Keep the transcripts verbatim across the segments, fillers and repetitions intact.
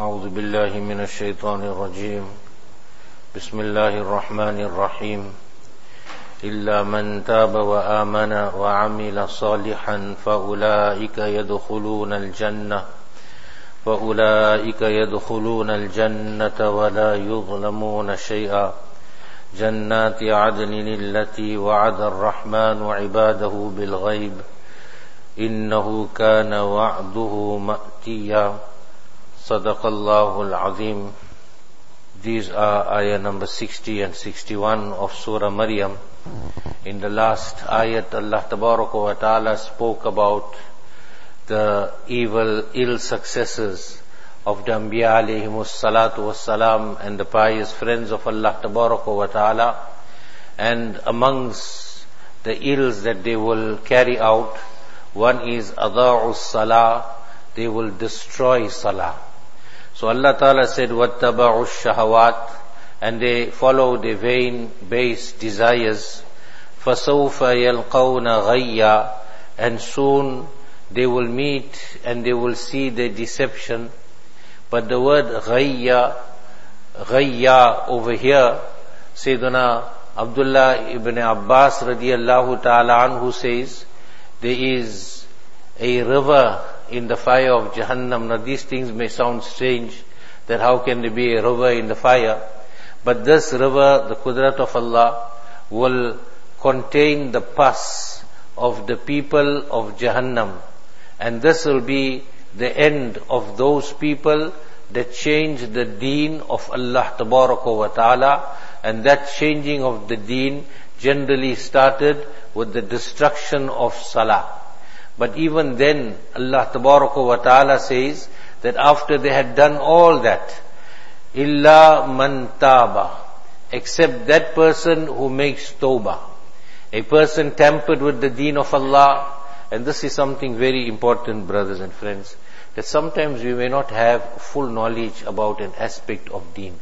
أعوذ بالله من الشيطان الرجيم بسم الله الرحمن الرحيم إلا من تاب وآمن وعمل صالحا فأولئك يدخلون الجنة فأولئك يدخلون الجنة ولا يظلمون شيئا جنات عدن التي وعد الرحمن عباده بالغيب إنه كان وعده مأتيا صدق الله العظيم. These are ayah number sixty and sixty-one of Surah Maryam. In the last ayat, Allah Tabaraka wa Ta'ala spoke about the evil, ill successors of the Anbiya alayhimus salatu wassalam and the pious friends of Allah Tabaraka wa Ta'ala. And amongst the ills that they will carry out, one is adha'us salah, they will destroy salah. So Allah Ta'ala said, وَاتَّبَعُوا الشَّهَوَاتِ, and they follow the vain, base desires. فَسَوْفَ يَلْقَوْنَ غَيَّا, and soon they will meet and they will see the deception. But the word غَيَّا, غَيَّا over here, Sayyidina Abdullah ibn Abbas radiyallahu ta'ala anhu says, there is a river in the fire of Jahannam. Now these things may sound strange, that how can there be a river in the fire? But this river, the Qudrat of Allah, will contain the pus of the people of Jahannam. And this will be the end of those people that change the deen of Allah Tabaraka wa Ta'ala. And that changing of the deen generally started with the destruction of Salah. But even then, Allah Tabaraka wa Ta'ala says that after they had done all that, illa man taba, except that person who makes tawbah. A person tampered with the deen of Allah, and this is something very important, brothers and friends, that sometimes we may not have full knowledge about an aspect of deen.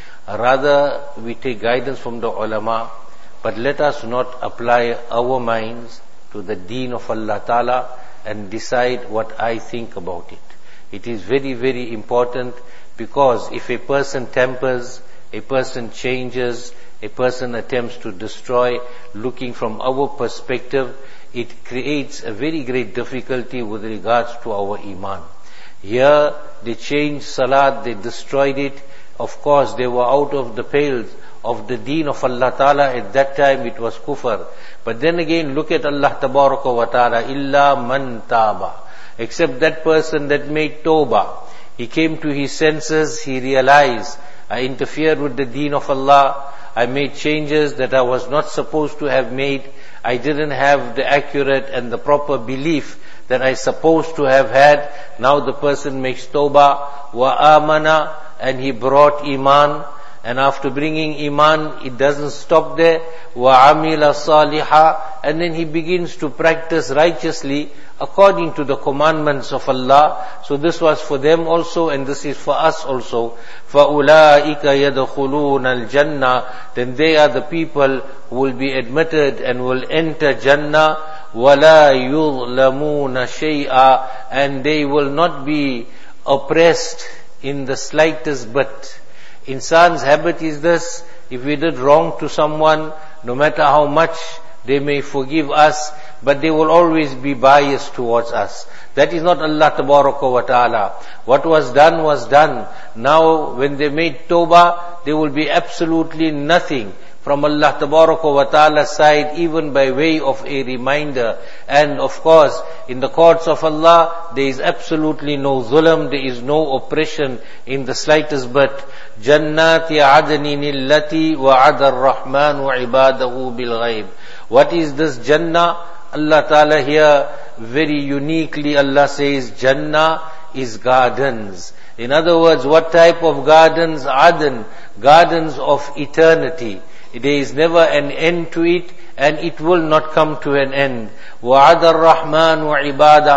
Rather, we take guidance from the ulama, but let us not apply our minds to the deen of Allah Ta'ala and decide what I think about it. It is very, very important, because if a person tampers, a person changes, a person attempts to destroy, looking from our perspective, it creates a very great difficulty with regards to our iman. Here, they changed salat, they destroyed it. Of course, they were out of the pale of the deen of Allah Ta'ala. At that time, it was kufr. But then again, look at Allah Tabaraka wa Ta'ala, illa man taba, except that person that made tawbah. He came to his senses, he realized, I interfered with the deen of Allah, I made changes that I was not supposed to have made, I didn't have the accurate and the proper belief that I supposed to have had. Now the person makes tawbah, wa amana, and he brought iman. And after bringing iman, it doesn't stop there. Wa amila saliha, and then he begins to practice righteously according to the commandments of Allah. So this was for them also, and this is for us also. فَأُولَٰئِكَ يَدْخُلُونَ الْجَنَّةِ, then they are the people who will be admitted and will enter Jannah. وَلَا يُظْلَمُونَ شَيْئًا, and they will not be oppressed in the slightest bit. Insan's habit is this: if we did wrong to someone, no matter how much they may forgive us, but they will always be biased towards us. That is not Allah Tabaraka wa Ta'ala. What was done was done. Now when they made tawbah, there will be absolutely nothing from Allah Tabaraka wa Ta'ala's side, even by way of a reminder. And of course, in the courts of Allah, there is absolutely no zulm, there is no oppression in the slightest bit. Jannati adnin allati wa'ada ar-Rahmanu ibadahu bil ghaib. What is this Jannah? Allah Ta'ala here, very uniquely, Allah says, Jannah is gardens. In other words, what type of gardens? Adan, gardens of eternity. There is never an end to it, and it will not come to an end. وَعَدَ الرَّحْمَنُ عِبَادًا,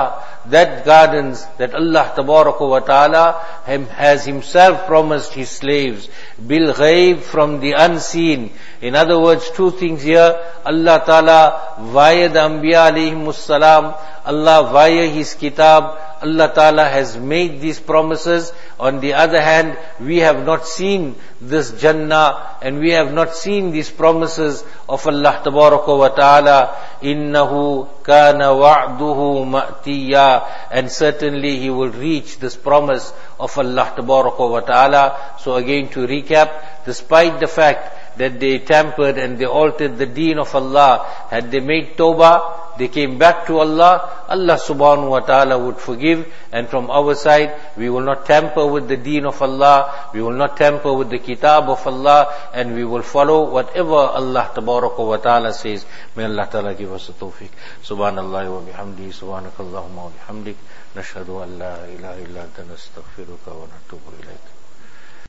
that gardens that Allah Tabaraka wa Ta'ala has Himself promised His slaves. Bil ghaib, from the unseen. In other words, two things here. Allah Ta'ala via the Anbiya alayhimus salam, Allah via His kitab, Allah Ta'ala has made these promises. On the other hand, we have not seen this Jannah and we have not seen these promises of Allah Tabaraka wa Ta'ala. Innahu kana wa'duhu ma'tiya, and certainly He will reach this promise of Allah Tabaraka wa Ta'ala. So again, to recap, despite the fact that they tampered and they altered the deen of Allah, had they made tawbah, they came back to Allah, Allah subhanahu wa ta'ala would forgive. And from our side, we will not tamper with the deen of Allah, we will not tamper with the kitab of Allah, and we will follow whatever Allah tabaraka wa ta'ala says. May Allah ta'ala give us the tawfiq. Subhanallah wa bihamdihi, subhanakallahumma wa bihamdik, nashhadu an la ilaha illa anta nastaghfiruka wa natubu ilayk.